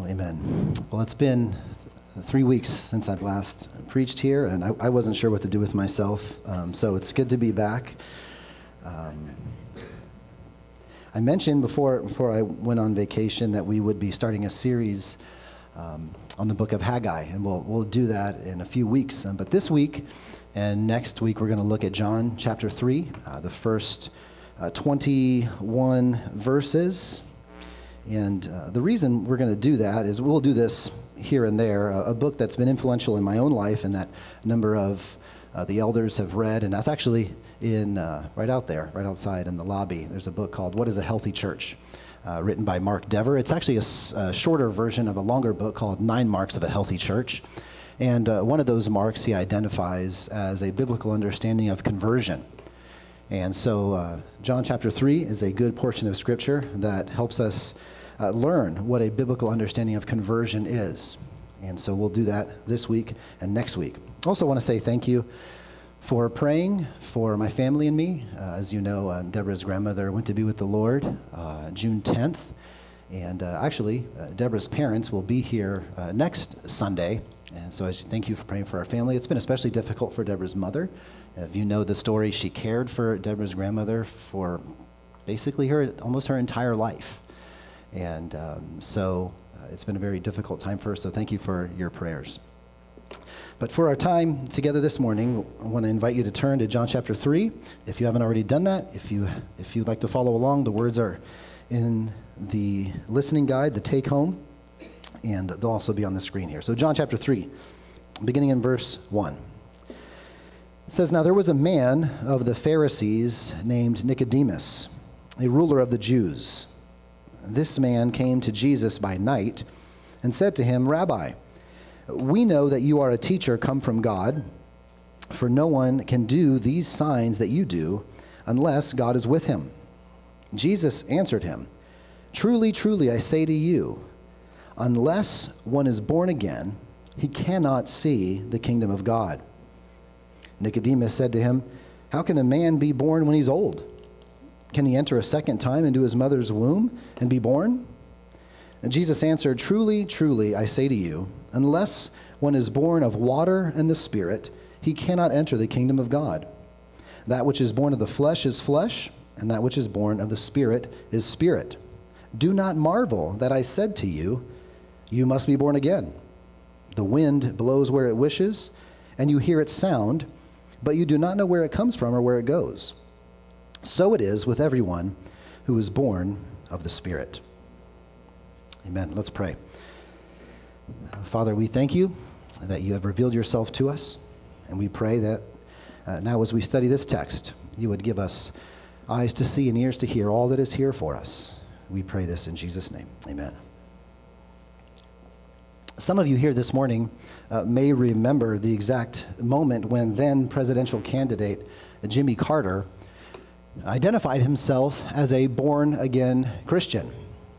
Amen. Well, it's been 3 weeks since I've last preached here, and I wasn't sure what to do with myself, so it's good to be back. I mentioned before I went on vacation that we would be starting a series on the book of Haggai, and we'll do that in a few weeks. But this week and next week, we're going to look at John chapter 3, the first 21 verses. And the reason we're going to do that is we'll do this here and there, a book that's been influential in my own life and that a number of the elders have read, and that's actually in right out there, right outside in the lobby. There's a book called What is a Healthy Church, written by Mark Dever. It's actually a shorter version of a longer book called 9 Marks of a Healthy Church. And one of those marks he identifies as a biblical understanding of conversion. And so John chapter 3 is a good portion of Scripture that helps us learn what a biblical understanding of conversion is. And so we'll do that this week and next week. Also want to say thank you for praying for my family and me. As you know, Deborah's grandmother went to be with the Lord June 10th. And actually, Deborah's parents will be here next Sunday. And so I thank you for praying for our family. It's been especially difficult for Deborah's mother. If you know the story, she cared for Deborah's grandmother for basically almost her entire life. And so it's been a very difficult time for her, so thank you for your prayers. But for our time together this morning, I want to invite you to turn to John chapter 3. If you haven't already done that, if you'd like to follow along, the words are in the listening guide, the take home, and they'll also be on the screen here. So John chapter 3, beginning in verse 1. It says, "Now there was a man of the Pharisees named Nicodemus, a ruler of the Jews. This man came to Jesus by night and said to him, 'Rabbi, we know that you are a teacher come from God, for no one can do these signs that you do unless God is with him.' Jesus answered him, 'Truly, truly, I say to you, unless one is born again, he cannot see the kingdom of God.' Nicodemus said to him, 'How can a man be born when he's old? Can he enter a second time into his mother's womb and be born?' And Jesus answered, 'Truly, truly, I say to you, unless one is born of water and the Spirit, he cannot enter the kingdom of God. That which is born of the flesh is flesh, and that which is born of the Spirit is spirit. Do not marvel that I said to you, you must be born again. The wind blows where it wishes, and you hear its sound, but you do not know where it comes from or where it goes. So it is with everyone who is born of the Spirit.'" Amen. Let's pray. Father, we thank you that you have revealed yourself to us, and we pray that now as we study this text, you would give us eyes to see and ears to hear all that is here for us. We pray this in Jesus' name. Amen. Some of you here this morning may remember the exact moment when then presidential candidate Jimmy Carter identified himself as a born-again Christian.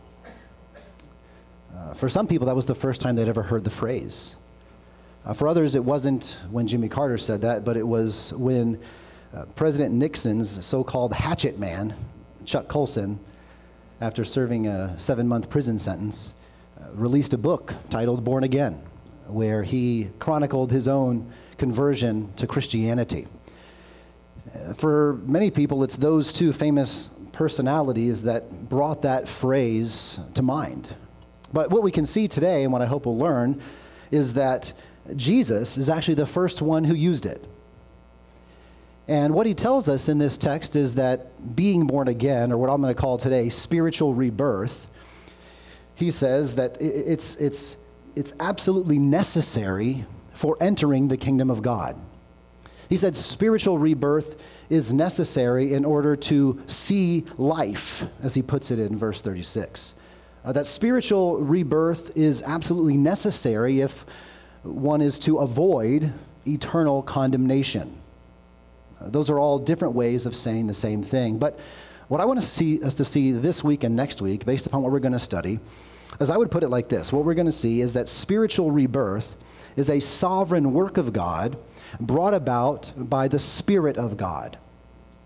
For some people, that was the first time they'd ever heard the phrase. For others, it wasn't when Jimmy Carter said that, but it was when President Nixon's so-called hatchet man, Chuck Colson, after serving a 7-month prison sentence, released a book titled Born Again, where he chronicled his own conversion to Christianity. For many people, it's those two famous personalities that brought that phrase to mind. But what we can see today, and what I hope we'll learn, is that Jesus is actually the first one who used it. And what he tells us in this text is that being born again, or what I'm going to call today spiritual rebirth, he says that it's absolutely necessary for entering the kingdom of God. He said spiritual rebirth is necessary in order to see life, as he puts it in verse 36. That spiritual rebirth is absolutely necessary if one is to avoid eternal condemnation. Those are all different ways of saying the same thing. But what I want us to see this week and next week, based upon what we're going to study, is I would put it like this. What we're going to see is that spiritual rebirth is a sovereign work of God brought about by the Spirit of God.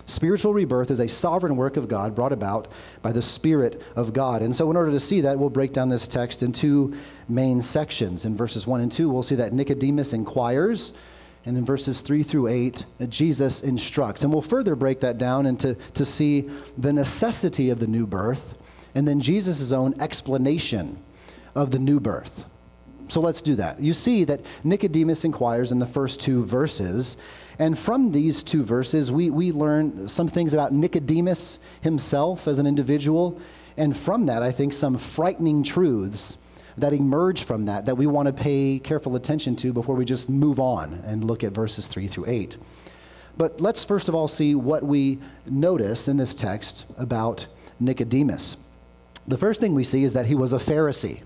Spiritual rebirth is a sovereign work of God brought about by the Spirit of God. And so in order to see that, we'll break down this text in two main sections. In verses 1 and 2, we'll see that Nicodemus inquires, and in verses 3 through 8, Jesus instructs. And we'll further break that down into to see the necessity of the new birth, and then Jesus' own explanation of the new birth. So let's do that. You see that Nicodemus inquires in the first two verses, and from these two verses, we learn some things about Nicodemus himself as an individual, and from that, I think, some frightening truths that emerge from that we want to pay careful attention to before we just move on and look at verses 3 through 8. But let's first of all see what we notice in this text about Nicodemus. The first thing we see is that he was a Pharisee.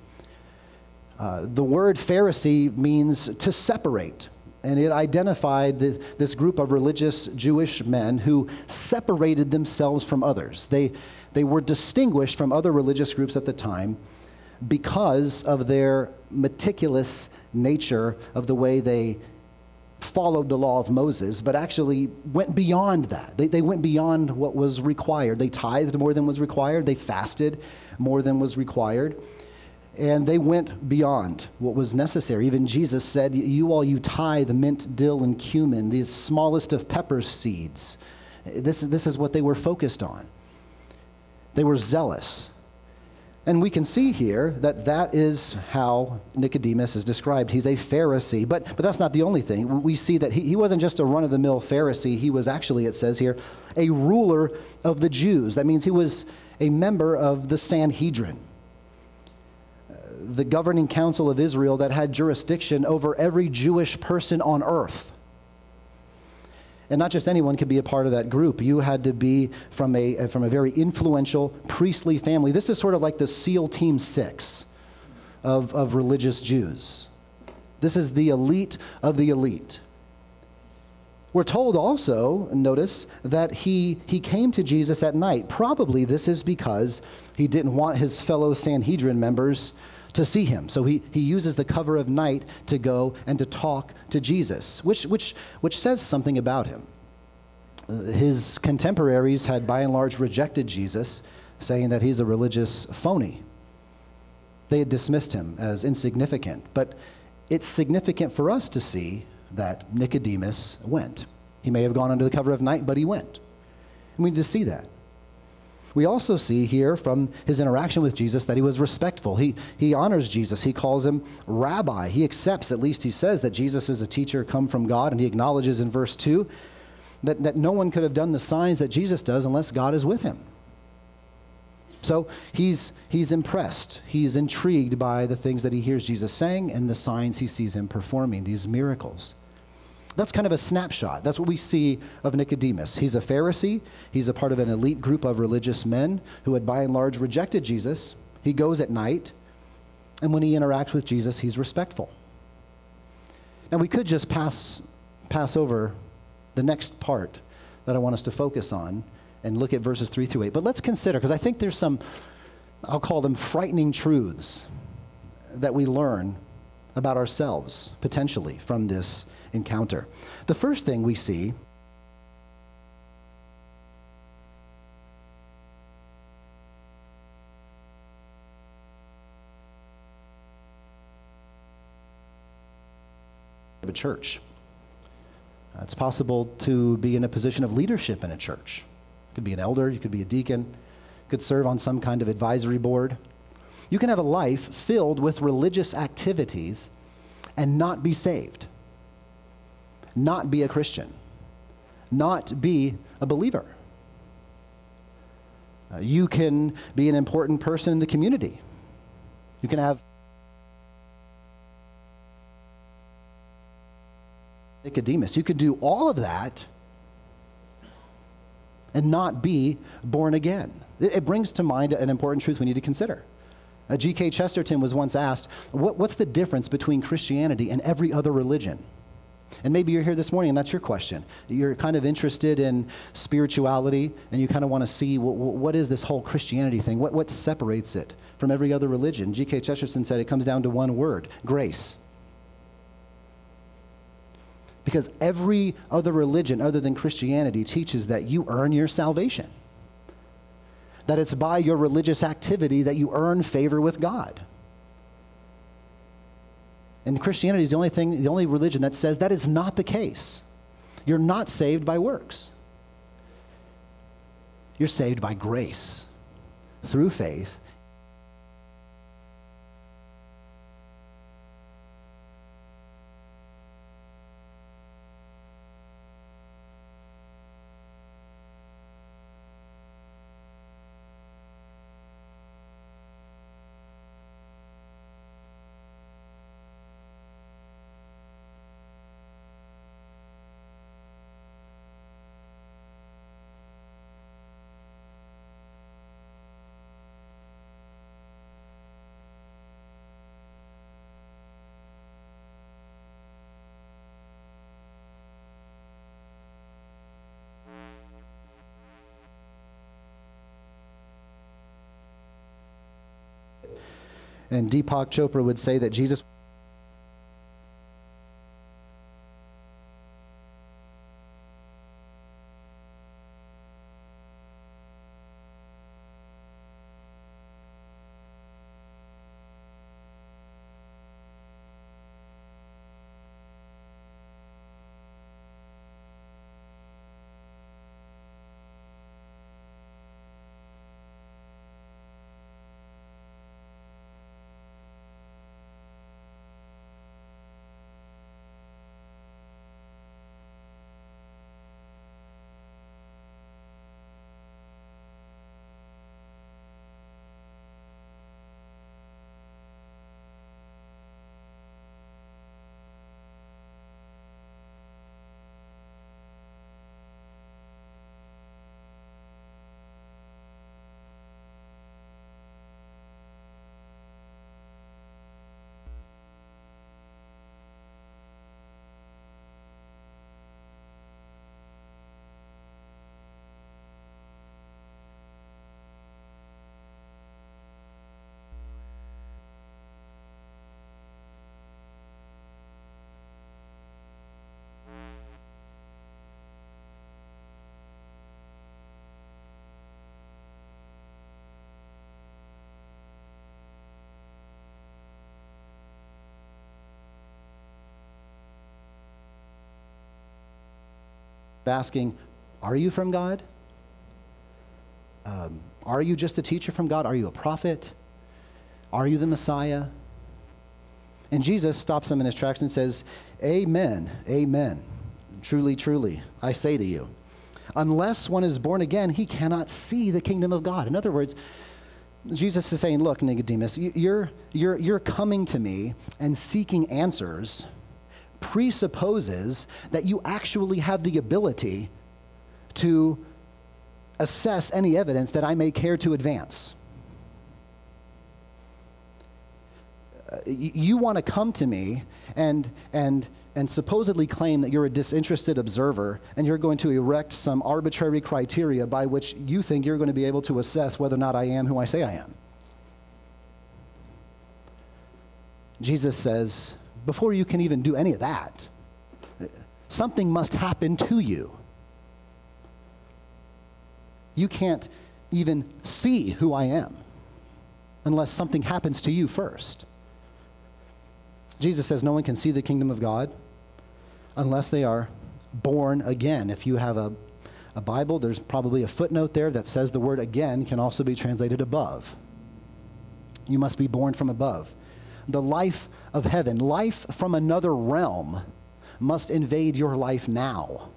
The word Pharisee means to separate, and it identified this group of religious Jewish men who separated themselves from others. They were distinguished from other religious groups at the time because of their meticulous nature of the way they followed the law of Moses, but actually went beyond that. They went beyond what was required. They tithed more than was required. They fasted more than was required. And they went beyond what was necessary. Even Jesus said, you tithe mint, dill, and cumin, these smallest of pepper seeds. This is what they were focused on. They were zealous. And we can see here that is how Nicodemus is described. He's a Pharisee. But that's not the only thing. We see that he wasn't just a run-of-the-mill Pharisee. He was actually, it says here, a ruler of the Jews. That means he was a member of the Sanhedrin, the governing council of Israel that had jurisdiction over every Jewish person on earth. And not just anyone could be a part of that group. You had to be from a very influential priestly family. This is sort of like the SEAL Team 6 of religious Jews. This is the elite of the elite. We're told also, notice, that he came to Jesus at night. Probably this is because he didn't want his fellow Sanhedrin members to see him. So he uses the cover of night to go and to talk to Jesus, which says something about him. His contemporaries had by and large rejected Jesus, saying that he's a religious phony. They had dismissed him as insignificant. But it's significant for us to see that Nicodemus went. He may have gone under the cover of night, but he went. And we need to see that. We also see here from his interaction with Jesus that he was respectful. He honors Jesus. He calls him rabbi. He accepts, at least he says, that Jesus is a teacher come from God, and he acknowledges in verse 2 that no one could have done the signs that Jesus does unless God is with him. So he's impressed. He's intrigued by the things that he hears Jesus saying and the signs he sees him performing, these miracles. That's kind of a snapshot. That's what we see of Nicodemus. He's a Pharisee. He's a part of an elite group of religious men who had by and large rejected Jesus. He goes at night, and when he interacts with Jesus, he's respectful. Now, we could just pass over the next part that I want us to focus on and look at verses 3 through 8. But let's consider, because I think there's some, I'll call them frightening truths that we learn about ourselves, potentially, from this encounter. The first thing we see of a church. It's possible to be in a position of leadership in a church. You could be an elder, you could be a deacon, you could serve on some kind of advisory board. You can have a life filled with religious activities and not be saved, not be a Christian, not be a believer. You can be an important person in the community. You can have Nicodemus. You could do all of that and not be born again. It brings to mind an important truth we need to consider. G.K. Chesterton was once asked, what's the difference between Christianity and every other religion? And maybe you're here this morning and that's your question. You're kind of interested in spirituality and you kind of want to see what is this whole Christianity thing? What separates it from every other religion? G.K. Chesterton said it comes down to one word: grace. Because every other religion other than Christianity teaches that you earn your salvation. That it's by your religious activity that you earn favor with God. And Christianity is the only religion that says that is not the case. You're not saved by works. You're saved by grace through faith. And Deepak Chopra would say that Jesus asking, are you from God? Are you just a teacher from God? Are you a prophet? Are you the Messiah? And Jesus stops him in his tracks and says, amen, amen. Truly, truly, I say to you, unless one is born again, he cannot see the kingdom of God. In other words, Jesus is saying, look, Nicodemus, you're coming to me and seeking answers presupposes that you actually have the ability to assess any evidence that I may care to advance. You want to come to me and supposedly claim that you're a disinterested observer and you're going to erect some arbitrary criteria by which you think you're going to be able to assess whether or not I am who I say I am. Jesus says, before you can even do any of that, something must happen to you. You can't even see who I am unless something happens to you first. Jesus says no one can see the kingdom of God unless they are born again. If you have a Bible, there's probably a footnote there that says the word again can also be translated above. You must be born from above. The life of heaven, life from another realm, must invade your life now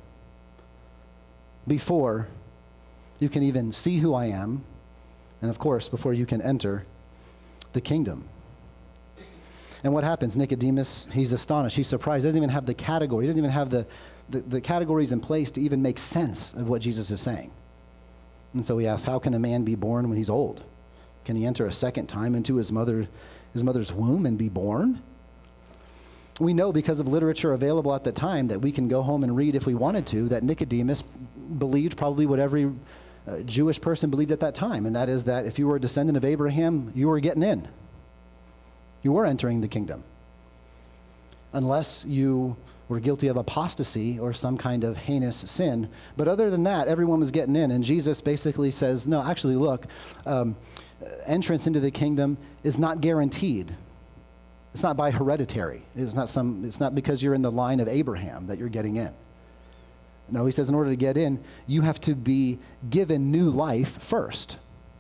before you can even see who I am, and of course, before you can enter the kingdom. And what happens? Nicodemus, he's astonished. He's surprised. He doesn't even have the category. He doesn't even have the categories in place to even make sense of what Jesus is saying. And so he asks, how can a man be born when he's old? Can he enter a second time into his mother's womb and be born? We know because of literature available at the time that we can go home and read if we wanted to, that Nicodemus believed probably what every Jewish person believed at that time, and that is that if you were a descendant of Abraham, you were getting in. You were entering the kingdom. unless you were guilty of apostasy or some kind of heinous sin. But other than that, everyone was getting in. And Jesus basically says, no, actually, look, entrance into the kingdom is not guaranteed. It's not by hereditary. It's not because you're in the line of Abraham that you're getting in. No, he says in order to get in, you have to be given new life first.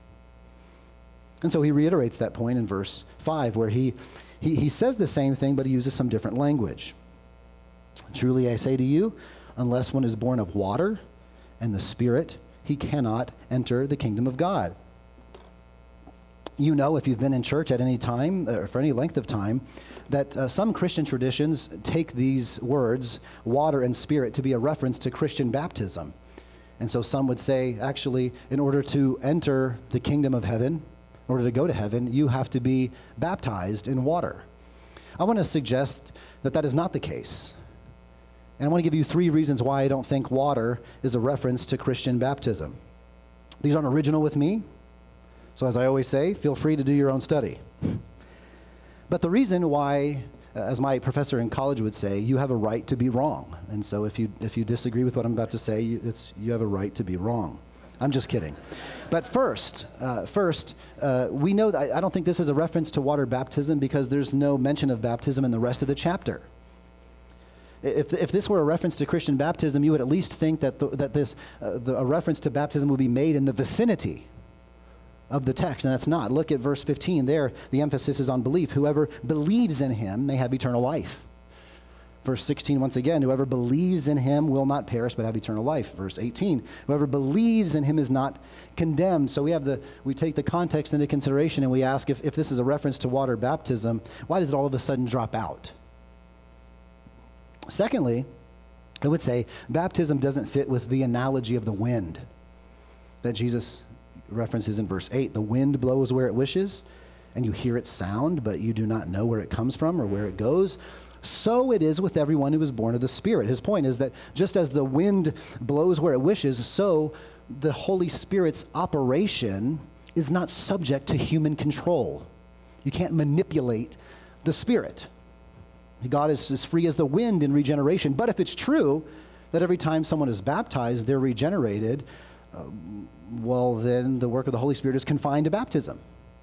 And so he reiterates that point in verse 5 where he says the same thing, but he uses some different language. Truly I say to you, unless one is born of water and the Spirit, he cannot enter the kingdom of God. You know, if you've been in church at any time, or for any length of time, that some Christian traditions take these words, water and Spirit, to be a reference to Christian baptism. And so some would say, actually, in order to enter the kingdom of heaven, in order to go to heaven, you have to be baptized in water. I want to suggest that that is not the case. And I want to give you 3 reasons why I don't think water is a reference to Christian baptism. These aren't original with me. So as I always say, feel free to do your own study. But the reason why, as my professor in college would say, you have a right to be wrong. And so if you disagree with what I'm about to say, you have a right to be wrong. I'm just kidding. But first, we know that I don't think this is a reference to water baptism because there's no mention of baptism in the rest of the chapter. If this were a reference to Christian baptism, you would at least think that a reference to baptism would be made in the vicinity of the text, and that's not. Look at verse 15 there. The emphasis is on belief. Whoever believes in him may have eternal life. Verse 16, once again, whoever believes in him will not perish but have eternal life. Verse 18, whoever believes in him is not condemned. So we take the context into consideration and we ask if this is a reference to water baptism, why does it all of a sudden drop out? Secondly, I would say baptism doesn't fit with the analogy of the wind that Jesus references in verse 8. The wind blows where it wishes, and you hear its sound, but you do not know where it comes from or where it goes. So it is with everyone who is born of the Spirit. His point is that just as the wind blows where it wishes, so the Holy Spirit's operation is not subject to human control. You can't manipulate the Spirit. God is as free as the wind in regeneration. But if it's true that every time someone is baptized, they're regenerated, well, then the work of the Holy Spirit is confined to baptism.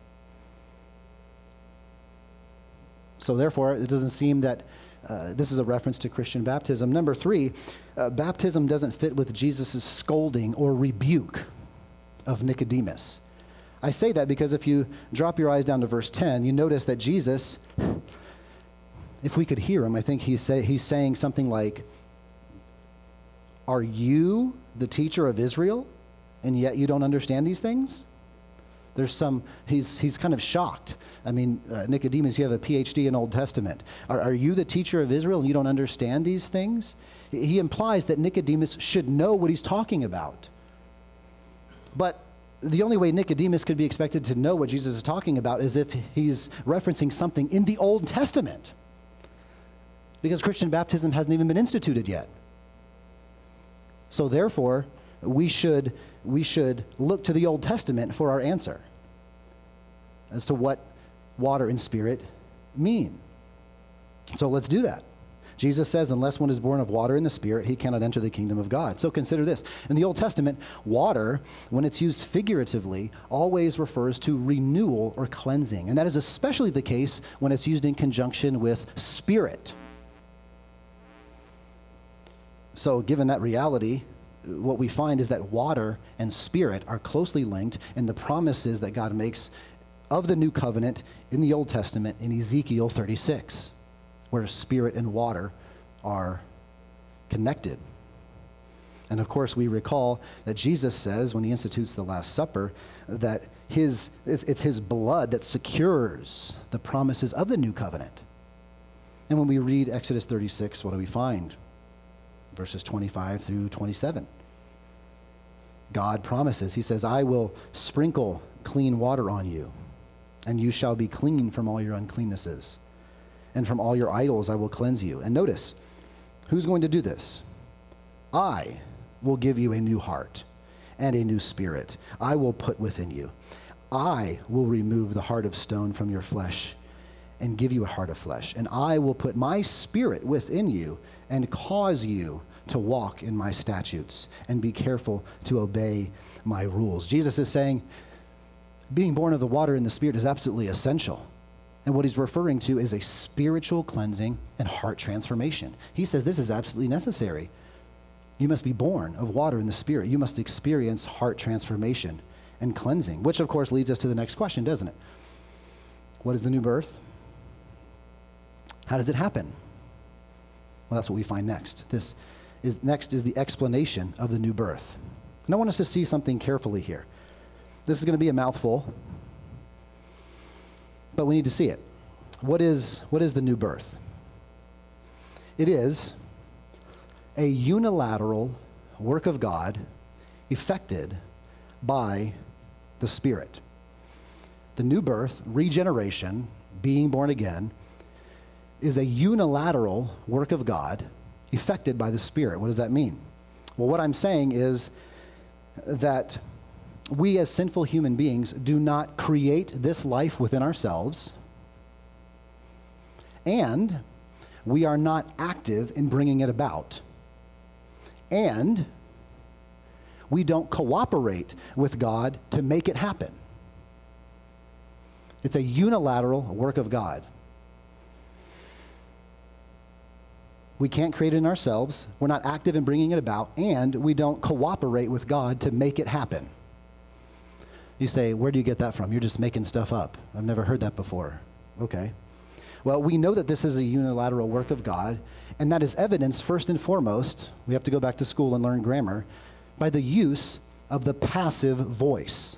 So therefore, it doesn't seem that this is a reference to Christian baptism. Number 3, baptism doesn't fit with Jesus' scolding or rebuke of Nicodemus. I say that because if you drop your eyes down to verse 10, you notice that Jesus, if we could hear him, I think he's saying something like, "Are you the teacher of Israel, and yet you don't understand these things?" He's kind of shocked. I mean, Nicodemus, you have a PhD in Old Testament. Are you the teacher of Israel and you don't understand these things? He implies that Nicodemus should know what he's talking about. But the only way Nicodemus could be expected to know what Jesus is talking about is if he's referencing something in the Old Testament. Because Christian baptism hasn't even been instituted yet. So therefore, we should look to the Old Testament for our answer as to what water and Spirit mean. So let's do that. Jesus says, unless one is born of water and the Spirit, he cannot enter the kingdom of God. So consider this. In the Old Testament, water, when it's used figuratively, always refers to renewal or cleansing. And that is especially the case when it's used in conjunction with Spirit. So given that reality, what we find is that water and Spirit are closely linked in the promises that God makes of the new covenant in the Old Testament in Ezekiel 36, where Spirit and water are connected. And of course, we recall that Jesus says when he institutes the Last Supper that it's his blood that secures the promises of the new covenant. And when we read Exodus 36, what do we find? Verses 25 through 27. God promises, he says, "I will sprinkle clean water on you, and you shall be clean from all your uncleannesses. And from all your idols I will cleanse you." And notice, who's going to do this? "I will give you a new heart and a new spirit I will put within you. I will remove the heart of stone from your flesh and give you a heart of flesh. And I will put my spirit within you and cause you to walk in my statutes and be careful to obey my rules. Jesus is saying being born of the water and the Spirit is absolutely essential. And what he's referring to is a spiritual cleansing and heart transformation. He says this is absolutely necessary. You must be born of water and the Spirit. You must experience heart transformation and cleansing, which of course leads us to the next question, doesn't it? What is the new birth? How does it happen? Well, that's what we find next. Next is the explanation of the new birth. And I want us to see something carefully here. This is going to be a mouthful, but we need to see it. What is the new birth? It is a unilateral work of God effected by the Spirit. The new birth, regeneration, being born again, is a unilateral work of God effected by the Spirit. What does that mean? Well, what I'm saying is that we as sinful human beings do not create this life within ourselves, and we are not active in bringing it about, and we don't cooperate with God to make it happen. It's a unilateral work of God. We can't create it in ourselves, we're not active in bringing it about, and we don't cooperate with God to make it happen. You say, where do you get that from? You're just making stuff up. I've never heard that before. Okay. Well, we know that this is a unilateral work of God, and that is evidenced first and foremost, we have to go back to school and learn grammar, by the use of the passive voice.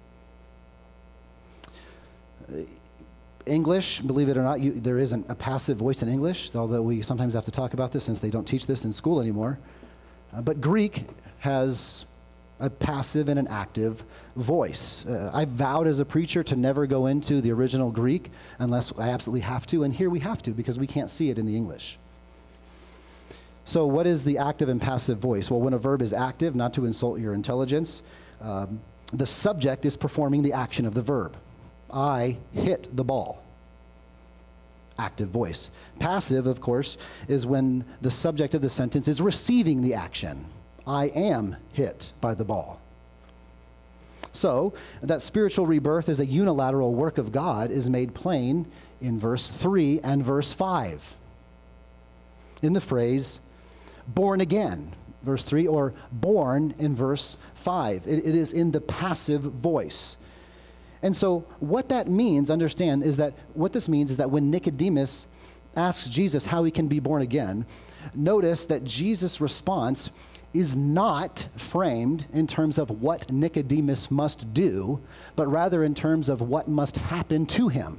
English, believe it or not, there isn't a passive voice in English, although we sometimes have to talk about this since they don't teach this in school anymore. But Greek has a passive and an active voice. I vowed as a preacher to never go into the original Greek unless I absolutely have to, and here we have to because we can't see it in the English. So what is the active and passive voice? Well, when a verb is active, not to insult your intelligence, the subject is performing the action of the verb. I hit the ball. Active voice. Passive, of course, is when the subject of the sentence is receiving the action. I am hit by the ball. So, that spiritual rebirth is a unilateral work of God is made plain in verse 3 and verse 5. In the phrase, born again, verse 3, or born in verse 5. It is in the passive voice. And so what that means, understand, is that what this means is that when Nicodemus asks Jesus how he can be born again, notice that Jesus' response is not framed in terms of what Nicodemus must do, but rather in terms of what must happen to him.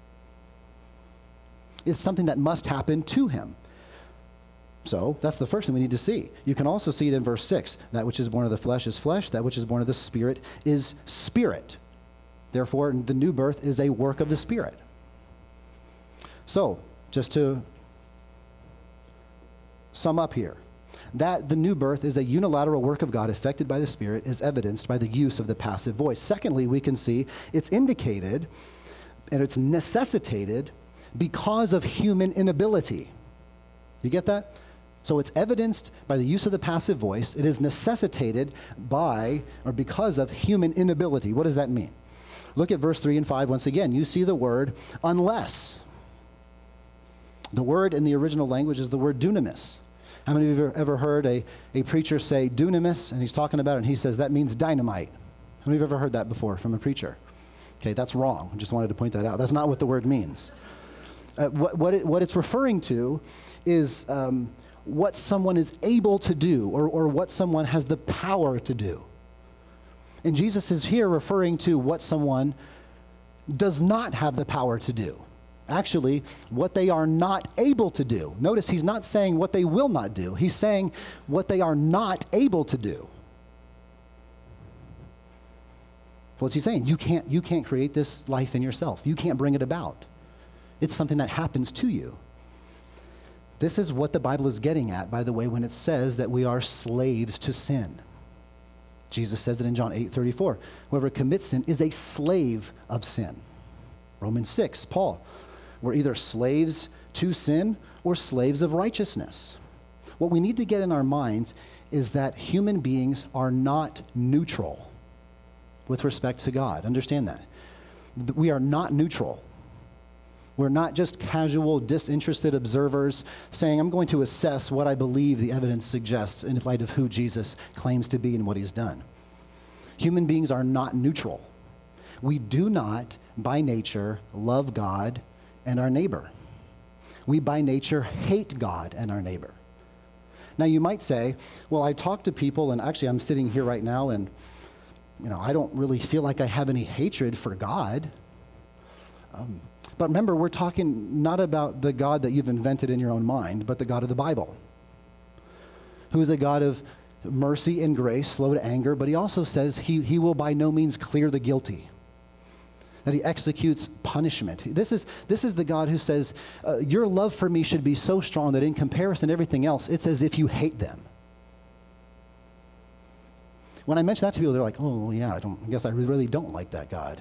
It's something that must happen to him. So that's the first thing we need to see. You can also see it in verse 6. That which is born of the flesh is flesh. That which is born of the Spirit is spirit. Therefore, the new birth is a work of the Spirit. So, just to sum up here, that the new birth is a unilateral work of God effected by the Spirit is evidenced by the use of the passive voice. Secondly, we can see it's indicated and it's necessitated because of human inability. You get that? So it's evidenced by the use of the passive voice. It is necessitated by or because of human inability. What does that mean? Look at verse 3 and 5 once again. You see the word unless. The word in the original language is the word dunamis. How many of you have ever heard a preacher say dunamis, and he's talking about it, and he says that means dynamite? How many of you have ever heard that before from a preacher? Okay, that's wrong. I just wanted to point that out. That's not what the word means. What it's referring to is what someone is able to do or what someone has the power to do. And Jesus is here referring to what someone does not have the power to do. Actually, what they are not able to do. Notice he's not saying what they will not do. He's saying what they are not able to do. What's he saying? You can't create this life in yourself. You can't bring it about. It's something that happens to you. This is what the Bible is getting at, by the way, when it says that we are slaves to sin. Jesus says it in John 8:34. Whoever commits sin is a slave of sin. Romans 6, Paul. We're either slaves to sin or slaves of righteousness. What we need to get in our minds is that human beings are not neutral with respect to God. Understand that. We are not neutral. We're not just casual, disinterested observers saying, I'm going to assess what I believe the evidence suggests in light of who Jesus claims to be and what he's done. Human beings are not neutral. We do not, by nature, love God and our neighbor. We, by nature, hate God and our neighbor. Now, you might say, well, I talk to people, and actually I'm sitting here right now, and I don't really feel like I have any hatred for God. But remember, we're talking not about the God that you've invented in your own mind, but the God of the Bible, who is a God of mercy and grace, slow to anger, but he also says he will by no means clear the guilty, that he executes punishment. This is the God who says, your love for me should be so strong that in comparison to everything else, it's as if you hate them. When I mention that to people, they're like, oh, yeah, I guess I really don't like that God.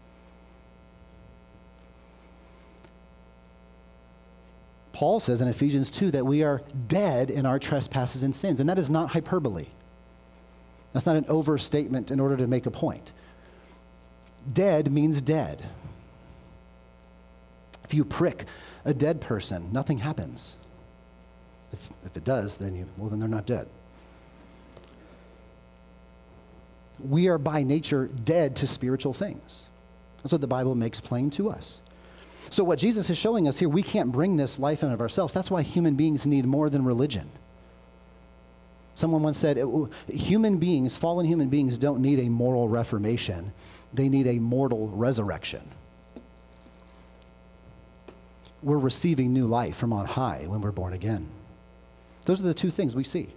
Paul says in Ephesians 2 that we are dead in our trespasses and sins, and that is not hyperbole. That's not an overstatement in order to make a point. Dead means dead. If you prick a dead person, nothing happens. If it does, then they're not dead. We are by nature dead to spiritual things. That's what the Bible makes plain to us. So what Jesus is showing us here, we can't bring this life in of ourselves. That's why human beings need more than religion. Someone once said, fallen human beings don't need a moral reformation. They need a mortal resurrection. We're receiving new life from on high when we're born again. Those are the two things we see.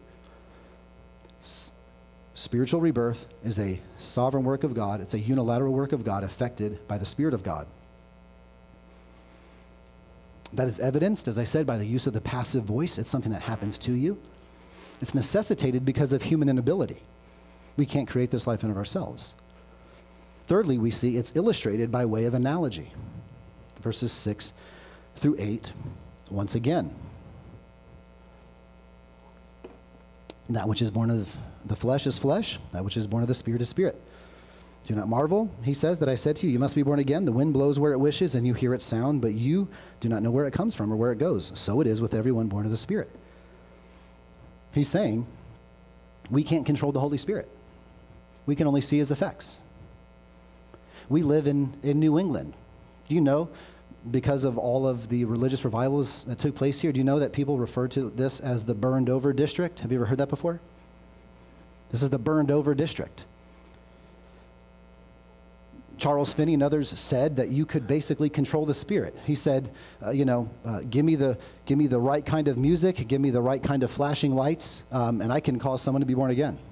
Spiritual rebirth is a sovereign work of God. It's a unilateral work of God effected by the Spirit of God. That is evidenced, as I said, by the use of the passive voice. It's something that happens to you. It's necessitated because of human inability. We can't create this life in of ourselves. Thirdly, we see it's illustrated by way of analogy. Verses 6 through 8, once again. That which is born of the flesh is flesh. That which is born of the Spirit is spirit. Do not marvel, he says, that I said to you, you must be born again. The wind blows where it wishes, and you hear its sound, but you do not know where it comes from or where it goes. So it is with everyone born of the Spirit. He's saying we can't control the Holy Spirit. We can only see his effects. We live in New England. Do you know, because of all of the religious revivals that took place here, do you know that people refer to this as the burned over district? Have you ever heard that before? This is the burned over district. Charles Finney and others said that you could basically control the Spirit. He said, give me the right kind of music, give me the right kind of flashing lights, and I can cause someone to be born again.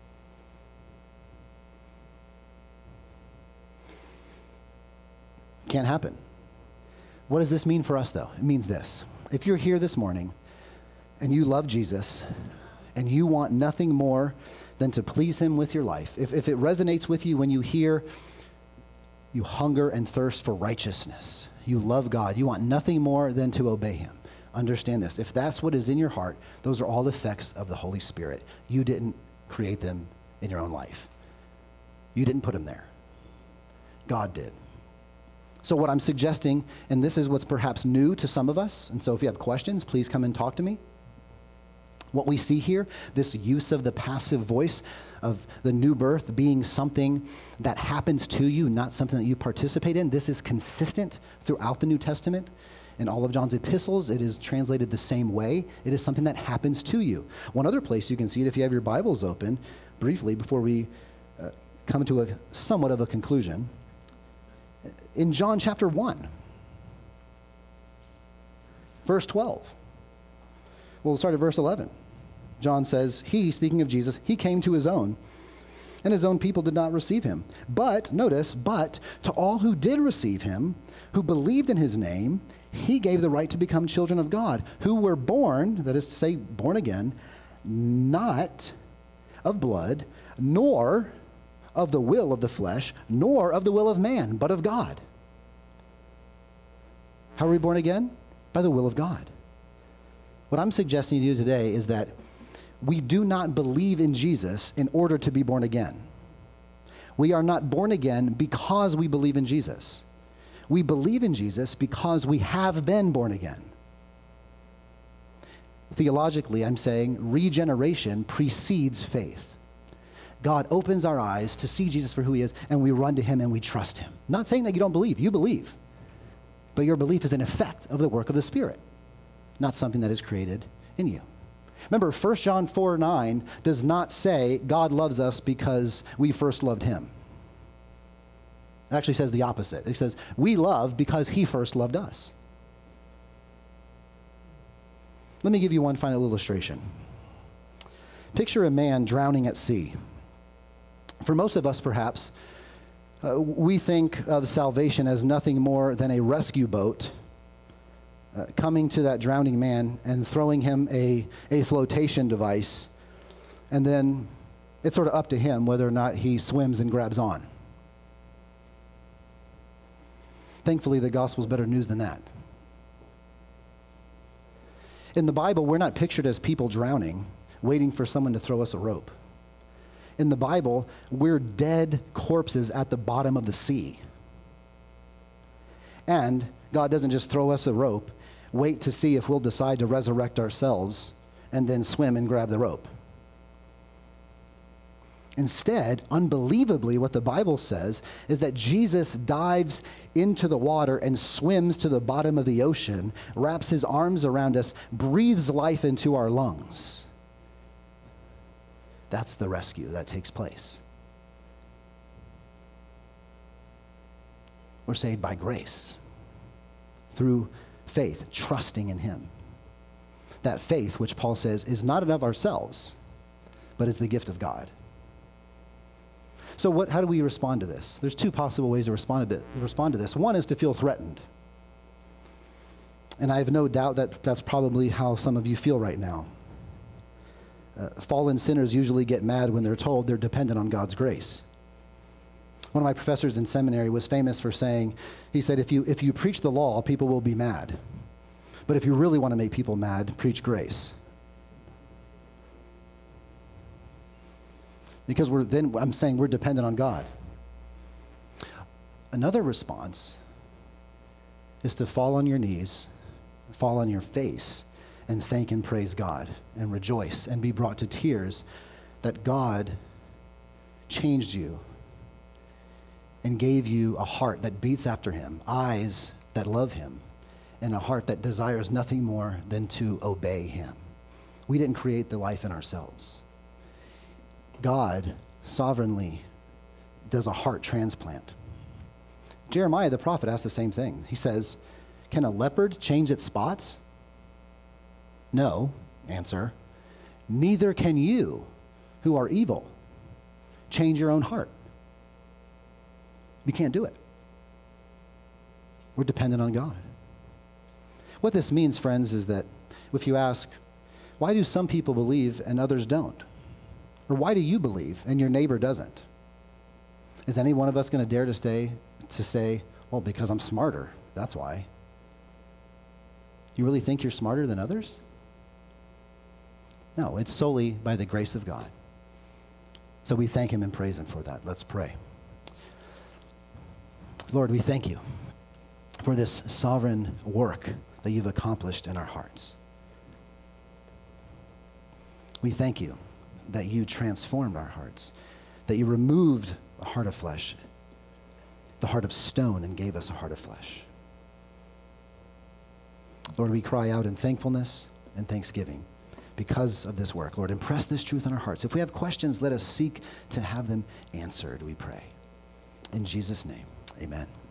Can't happen. What does this mean for us, though? It means this. If you're here this morning and you love Jesus and you want nothing more than to please him with your life, if it resonates with you when you hear you hunger and thirst for righteousness, you love God, you want nothing more than to obey him, understand this. If that's what is in your heart, those are all effects of the Holy Spirit. You didn't create them in your own life. You didn't put them there. God did. So what I'm suggesting, and this is what's perhaps new to some of us, and so if you have questions, please come and talk to me. What we see here, this use of the passive voice of the new birth being something that happens to you, not something that you participate in, this is consistent throughout the New Testament. In all of John's epistles, it is translated the same way. It is something that happens to you. One other place you can see it, if you have your Bibles open, briefly, before we come to somewhat of a conclusion, in John chapter 1, verse 12. We'll start at verse 11. John says, he, speaking of Jesus, he came to his own, and his own people did not receive him. But, notice, but to all who did receive him, who believed in his name, he gave the right to become children of God, who were born, that is to say, born again, not of blood, nor of the will of the flesh, nor of the will of man, but of God. How are we born again? By the will of God. What I'm suggesting to you today is that we do not believe in Jesus in order to be born again. We are not born again because we believe in Jesus. We believe in Jesus because we have been born again. Theologically, I'm saying regeneration precedes faith. God opens our eyes to see Jesus for who he is, and we run to him and we trust him. Not saying that you don't believe. You believe. But your belief is an effect of the work of the Spirit, not something that is created in you. Remember, 1 John 4:9 does not say God loves us because we first loved him. It actually says the opposite. It says we love because he first loved us. Let me give you one final illustration. Picture a man drowning at sea. For most of us, perhaps, we think of salvation as nothing more than a rescue boat coming to that drowning man and throwing him a flotation device, and then it's sort of up to him whether or not he swims and grabs on. Thankfully, the gospel is better news than that. In the Bible, we're not pictured as people drowning, waiting for someone to throw us a rope. In the Bible, we're dead corpses at the bottom of the sea. And God doesn't just throw us a rope, wait to see if we'll decide to resurrect ourselves, and then swim and grab the rope. Instead, unbelievably, what the Bible says is that Jesus dives into the water and swims to the bottom of the ocean, wraps his arms around us, breathes life into our lungs. That's the rescue that takes place. We're saved by grace, through faith, trusting in him. That faith, which Paul says, is not of ourselves, but is the gift of God. So how do we respond to this? There's two possible ways to respond to this. One is to feel threatened. And I have no doubt that that's probably how some of you feel right now. Fallen sinners usually get mad when they're told they're dependent on God's grace. One of my professors in seminary was famous for saying, he said, if you preach the law, people will be mad. But if you really want to make people mad, preach grace. Because I'm saying we're dependent on God. Another response is to fall on your knees, fall on your face, and thank and praise God, and rejoice, and be brought to tears that God changed you and gave you a heart that beats after him, eyes that love him, and a heart that desires nothing more than to obey him. We didn't create the life in ourselves. God sovereignly does a heart transplant. Jeremiah the prophet asked the same thing. He says, can a leopard change its spots? No, answer. Neither can you, who are evil, change your own heart. You can't do it. We're dependent on God. What this means, friends, is that if you ask, why do some people believe and others don't? Or why do you believe and your neighbor doesn't? Is any one of us going to dare to say, well, because I'm smarter, that's why? You really think you're smarter than others? No, it's solely by the grace of God. So we thank him and praise him for that. Let's pray. Lord, we thank you for this sovereign work that you've accomplished in our hearts. We thank you that you transformed our hearts, that you removed the heart of flesh, the heart of stone, and gave us a heart of flesh. Lord, we cry out in thankfulness and thanksgiving because of this work. Lord, impress this truth on our hearts. If we have questions, let us seek to have them answered, we pray. In Jesus' name, amen.